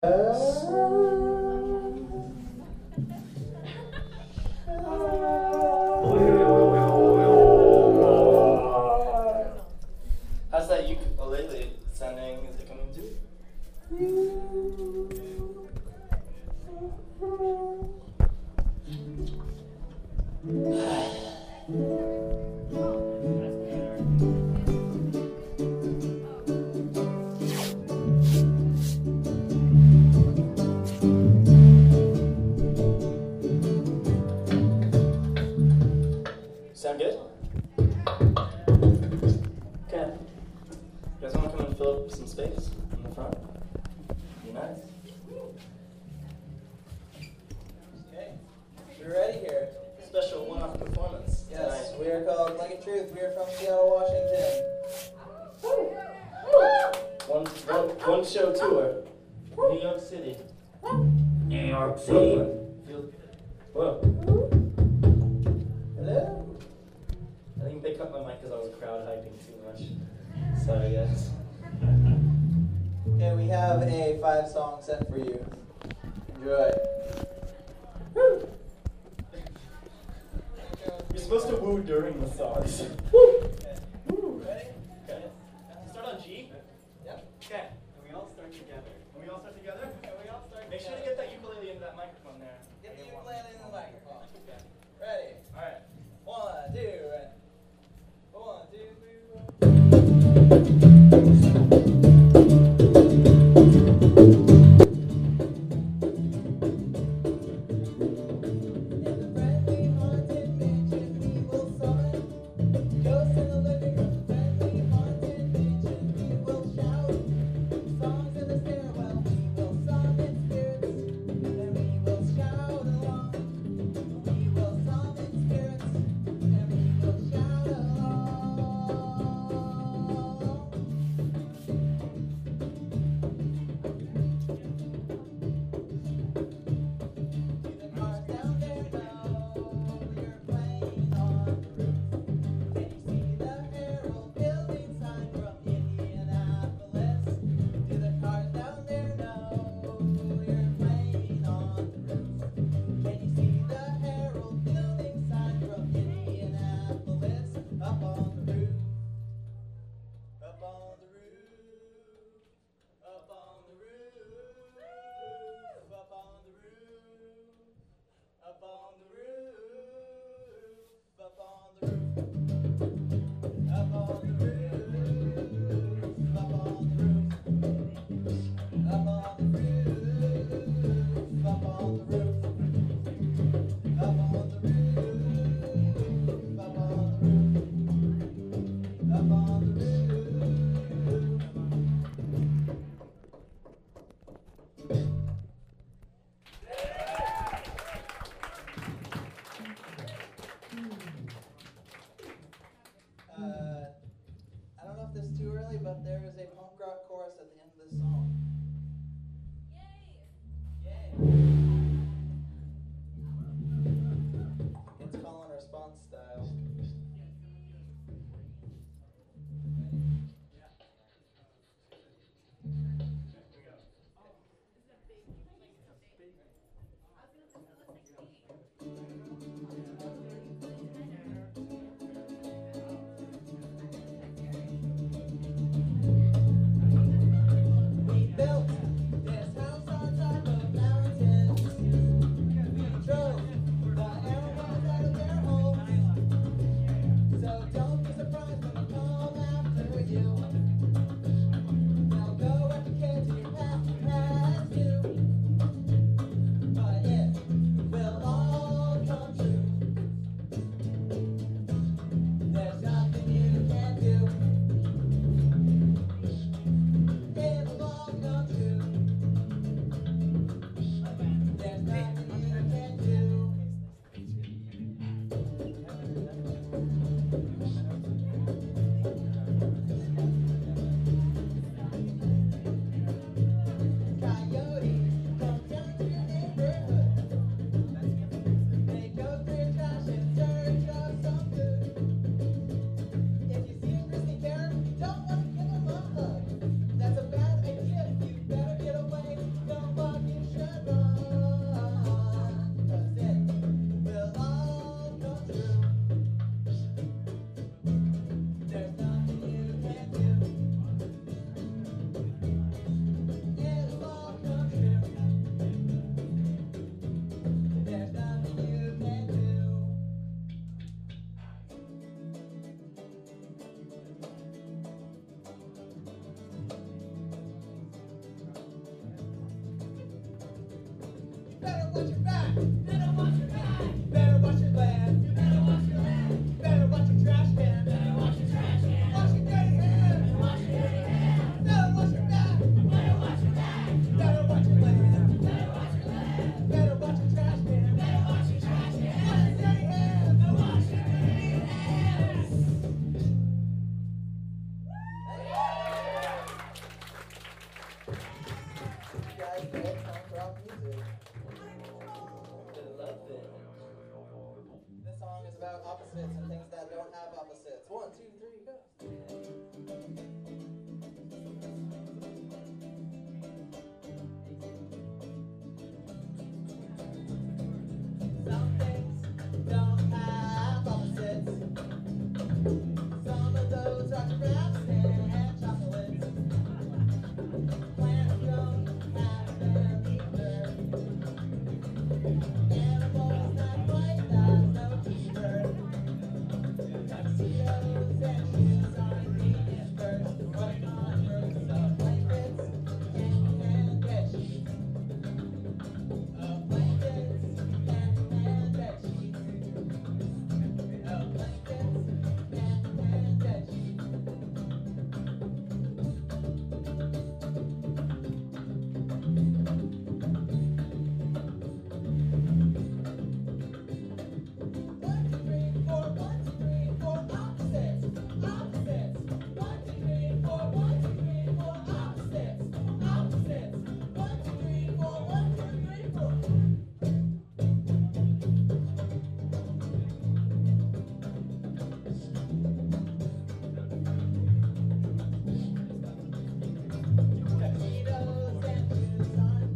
How's that ukulele sounding? Is it coming too? Sound good? Okay. You guys want to come and fill up some space in the front? Be nice. Okay, we're ready here. Special one-off performance Yes, tonight. we are called Like a Truth. We are from Seattle, Washington. One show tour. New York City. New York City. Brooklyn. Whoa. Hello. I think they cut my mic because I was crowd hyping too much. Sorry, guys. Okay, we have a 5-song set for you. Enjoy. You're supposed to woo during the songs. Okay. Woo. Ready? Okay. Start on G? Yep. Okay. And we all start together. Make sure to get that ukulele into that microphone there. Get the ukulele in the microphone. Okay. Ready? Alright. 1, 2, and 1, 2, 3, watch your back. Better watch your back. Better watch your land. You better watch your land. Better watch your trash can. Better watch your trash can. Wash your dirty hands. Better wash your dirty hands. Better watch your back. Better watch your back. Better watch your land. Better watch your land. Better watch your trash can. Better watch your trash can. Wash your dirty hands. Better wash your dirty hands. You guys get punk rock music. I love it. This song is about opposites and things that don't have opposites. 1, 2, 3, go. Some things don't have opposites. Some of those are giraffes and chocolates. Plants don't have them either. Animals not quite as no cheaper. Tuxedos and shoes aren't being first. What converts of blankets and bed sheets. Of blankets and bed sheets. Of blankets and bed sheets. One, two, three, four, one, two, three, four, opposites, opposites. One, two, three, four, one, two, three, four, opposites, opposites. One, two, three, four, one, two, three, four. Tuxedos and shoes aren't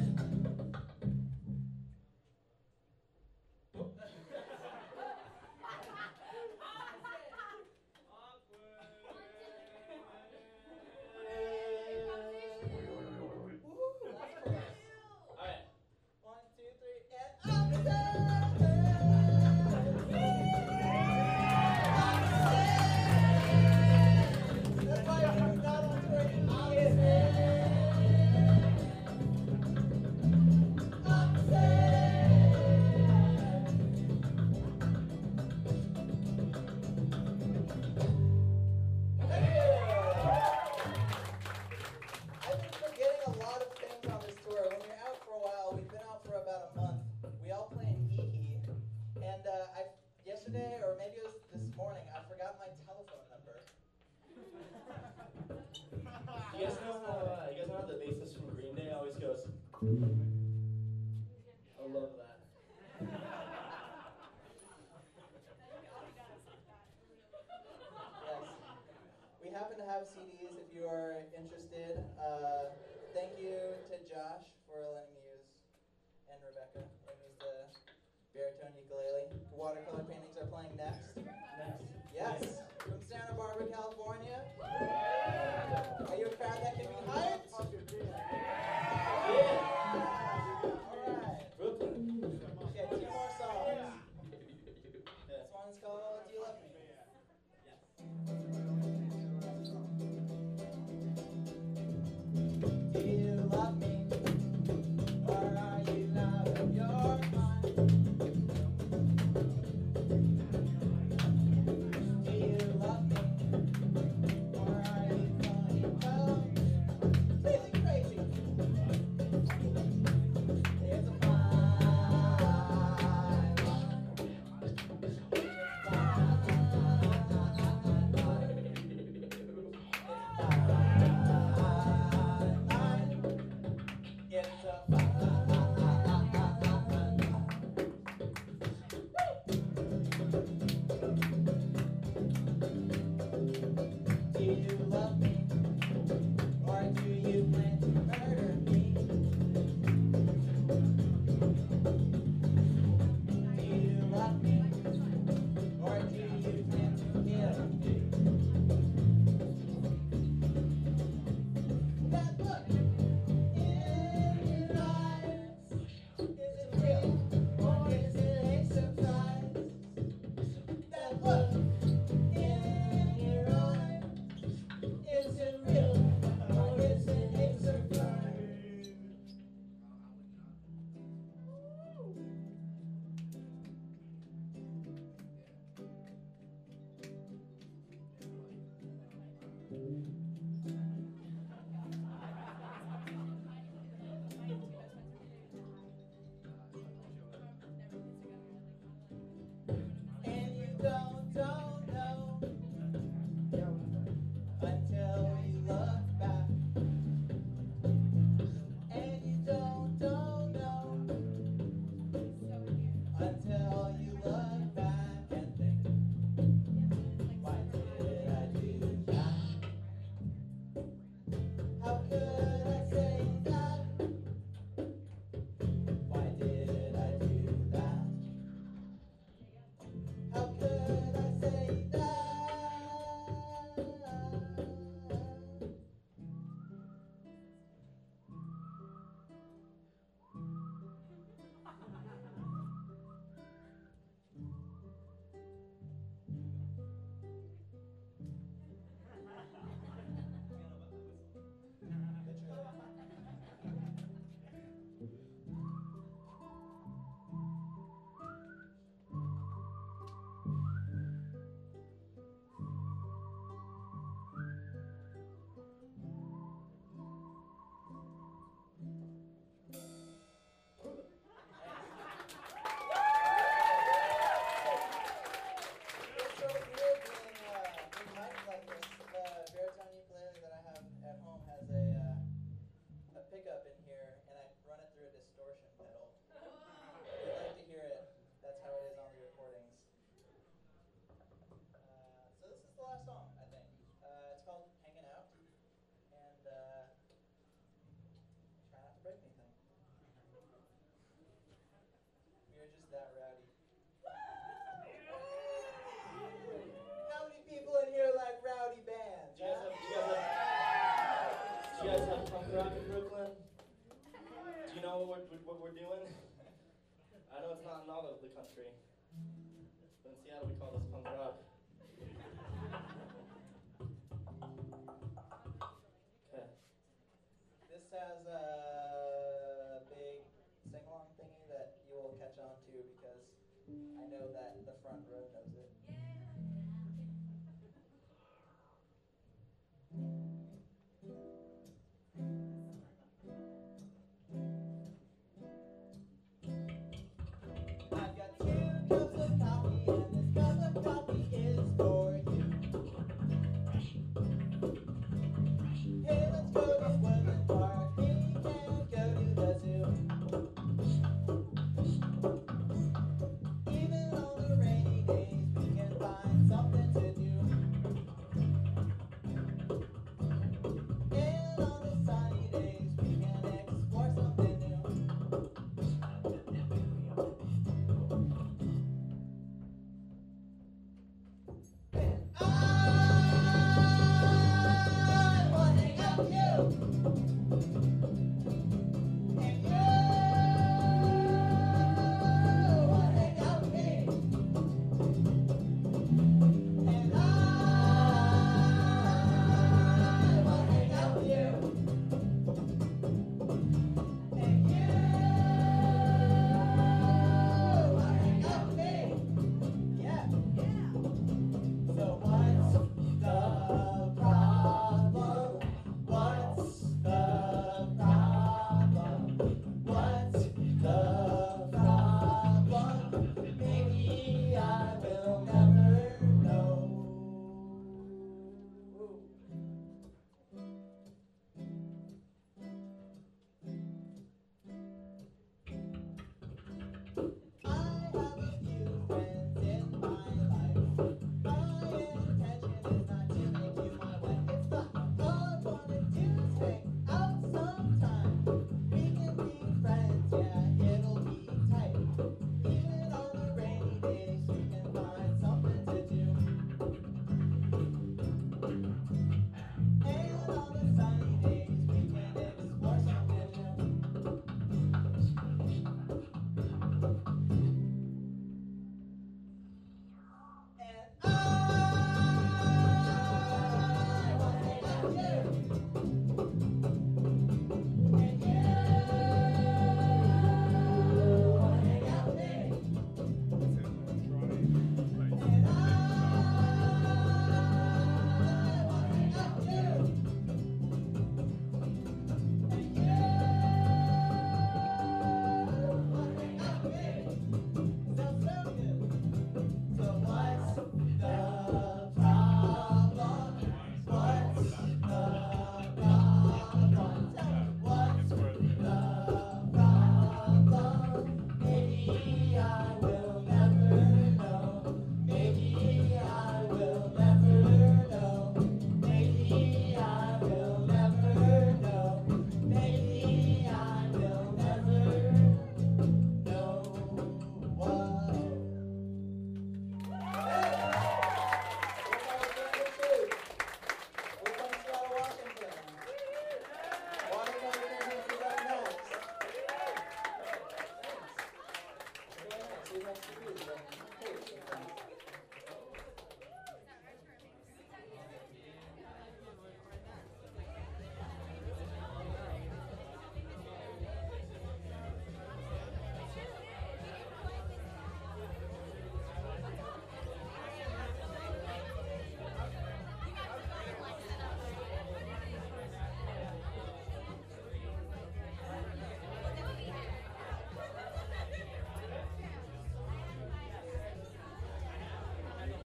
Woo, that's close. Alright. 1, 2, 3, and opposites. That's why I'm not on screen. I've been forgetting a lot of things on this tour. When we're out for a while, we've been out for about a month. We all play in Hee. And yesterday, or maybe it was this morning, I forgot my telephone number. You guys know how the bassist from Green Day always goes. I love that. Yes. We happen to have CDs if you are interested. Thank you to Josh for letting me use, and Rebecca, who's the baritone ukulele. Watercolor paintings are playing next. Next. Yes, from Santa Barbara, California. Are you a crowd that can be hyped? Yeah. Alright. Brooklyn. Okay, 2 more songs. This one's called Do You Love Me? Do you love me? Or are you out of your mind? Do you that rowdy. How many people in here like rowdy bands? Do you Huh? guys have punk rock in Brooklyn? Do you know what we're doing? I know it's not in all of the country, but in Seattle we call this punk rock.